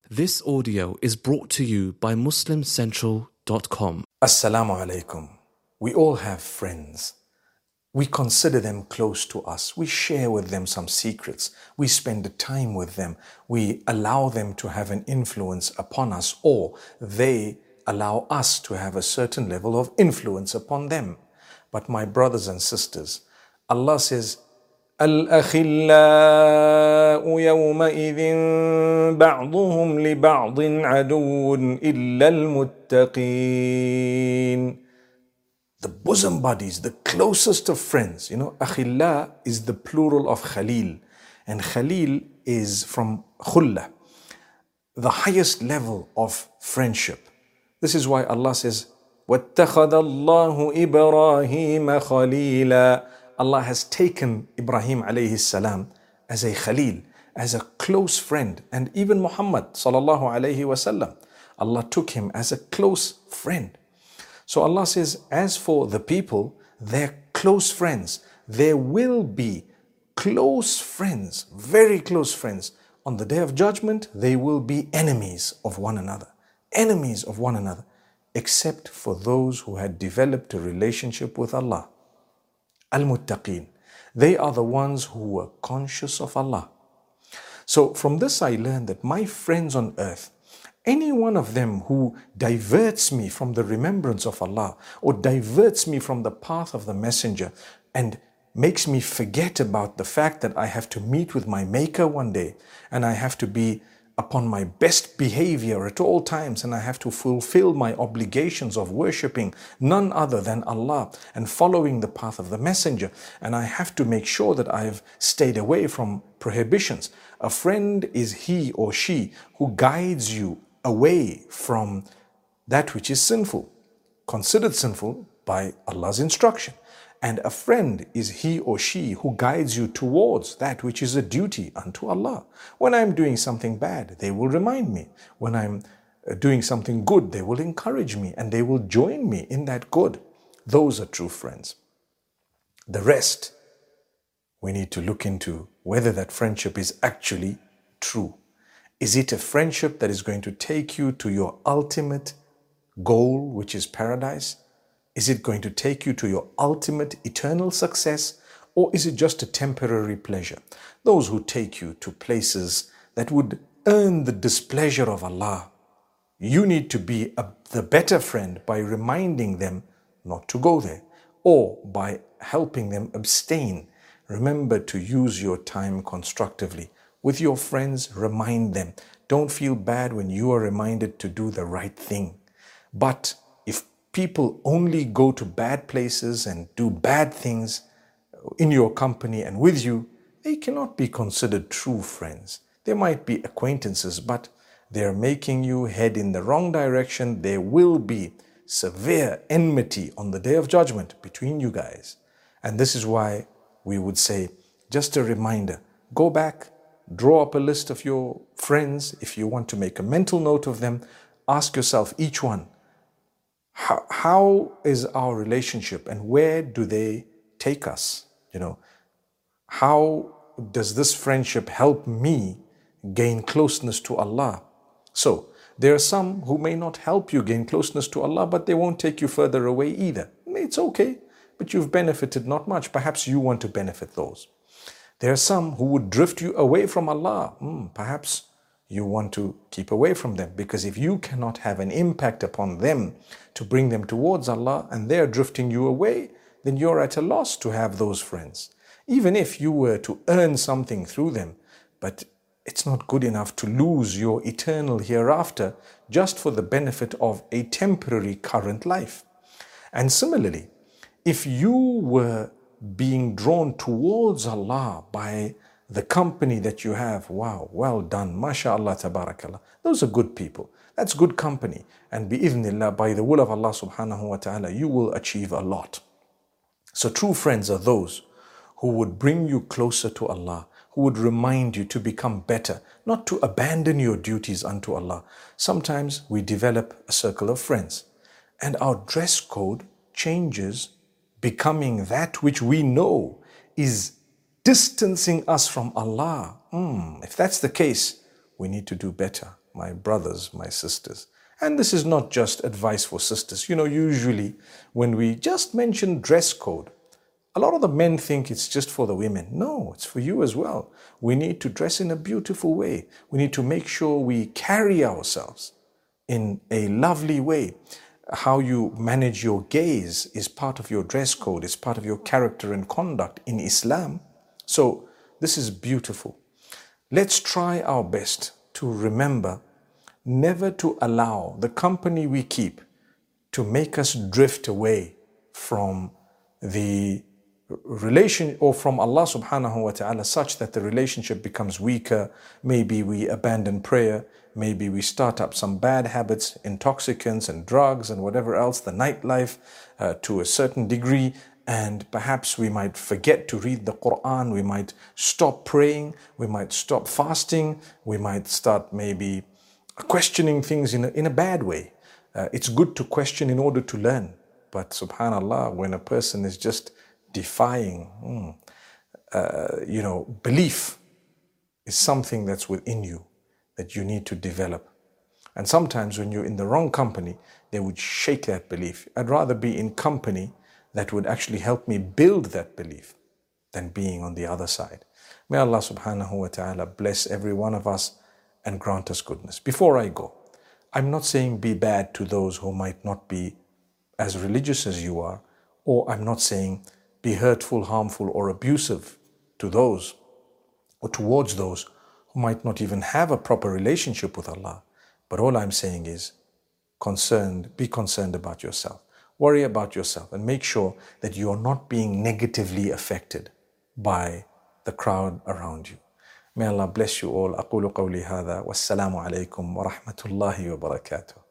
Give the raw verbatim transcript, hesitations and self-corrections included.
This audio is brought to you by Muslim Central dot com. Assalamu alaikum. We all have friends. We consider them close to us. We share with them some secrets. We spend time with them. We allow them to have an influence upon us, or they allow us to have a certain level of influence upon them. But my brothers and sisters, Allah says, الأخلاء يومئذ بعضهم لبعض عدو إلا المتقين. The bosom buddies, the closest of friends. You know, akhilla is the plural of khalil. And khalil is from khulla, the highest level of friendship. This is why Allah says, وَاتَّخَذَ اللَّهُ إِبْرَاهِيمَ خَلِيلًا. Allah has taken Ibrahim alayhi salam as a khalil, as a close friend. And even Muhammad sallallahu alayhi wasallam, Allah took him as a close friend. So Allah says, as for the people, they're close friends. There will be close friends, very close friends. On the day of judgment, they will be enemies of one another. Enemies of one another, except for those who had developed a relationship with Allah. Al-Muttaqeen. They are the ones who were conscious of Allah. So from this I learned that my friends on earth, any one of them who diverts me from the remembrance of Allah or diverts me from the path of the Messenger and makes me forget about the fact that I have to meet with my Maker one day and I have to be upon my best behavior at all times and I have to fulfill my obligations of worshipping none other than Allah and following the path of the Messenger, and I have to make sure that I have stayed away from prohibitions. A friend is he or she who guides you away from that which is sinful, considered sinful by Allah's instruction. And a friend is he or she who guides you towards that which is a duty unto Allah. When I'm doing something bad, they will remind me. When I'm doing something good, they will encourage me and they will join me in that good. Those are true friends. The rest, we need to look into whether that friendship is actually true. Is it a friendship that is going to take you to your ultimate goal, which is paradise? Is it going to take you to your ultimate eternal success, or is it just a temporary pleasure? Those who take you to places that would earn the displeasure of Allah, you need to be a, the better friend by reminding them not to go there, or by helping them abstain. Remember to use your time constructively. With your friends, remind them. Don't feel bad when you are reminded to do the right thing. But if people only go to bad places and do bad things in your company and with you, they cannot be considered true friends. They might be acquaintances, but they're making you head in the wrong direction. There will be severe enmity on the day of judgment between you guys. And this is why we would say, just a reminder, go back, draw up a list of your friends. If you want to make a mental note of them, ask yourself each one, How, how is our relationship and where do they take us? You know, how does this friendship help me gain closeness to Allah? So there are some who may not help you gain closeness to Allah, but they won't take you further away either. It's okay, but you've benefited not much. Perhaps you want to benefit those. There are some who would drift you away from Allah. Mm, perhaps you want to keep away from them, because if you cannot have an impact upon them to bring them towards Allah and they're drifting you away, then you're at a loss to have those friends. Even if you were to earn something through them, but it's not good enough to lose your eternal hereafter just for the benefit of a temporary current life. And similarly, if you were being drawn towards Allah by the company that you have, wow, well done, mashallah, tabarakallah. Those are good people. That's good company. And bi'idhnillah, by the will of Allah subhanahu wa ta'ala, you will achieve a lot. So true friends are those who would bring you closer to Allah, who would remind you to become better, not to abandon your duties unto Allah. Sometimes we develop a circle of friends and our dress code changes, becoming that which we know is distancing us from Allah. Mm, if that's the case, we need to do better. my brothers, my sisters. And this is not just advice for sisters. You know, usually when we just mention dress code, a lot of the men think it's just for the women. No, it's for you as well. We need to dress in a beautiful way. We need to make sure we carry ourselves in a lovely way. How you manage your gaze is part of your dress code. It's part of your character and conduct in Islam. So this is beautiful. Let's try our best to remember never to allow the company we keep to make us drift away from the relation or from Allah subhanahu wa ta'ala, such that the relationship becomes weaker. Maybe we abandon prayer. Maybe we start up some bad habits, intoxicants and drugs and whatever else, the nightlife uh, to a certain degree. And perhaps we might forget to read the Quran. We might stop praying. We might stop fasting. We might start maybe questioning things in a, in a bad way. Uh, it's good to question in order to learn. But subhanallah, when a person is just defying, mm, uh, you know, belief is something that's within you that you need to develop. And sometimes when you're in the wrong company, they would shake that belief. I'd rather be in company that would actually help me build that belief than being on the other side. May Allah subhanahu wa ta'ala bless every one of us and grant us goodness. Before I go, I'm not saying be bad to those who might not be as religious as you are, or I'm not saying be hurtful, harmful, or abusive to those or towards those who might not even have a proper relationship with Allah. But all I'm saying is concerned, be concerned about yourself. Worry about yourself and make sure that you are not being negatively affected by the crowd around you. May Allah bless you all. أقول قولي هذا والسلام عليكم ورحمة الله وبركاته.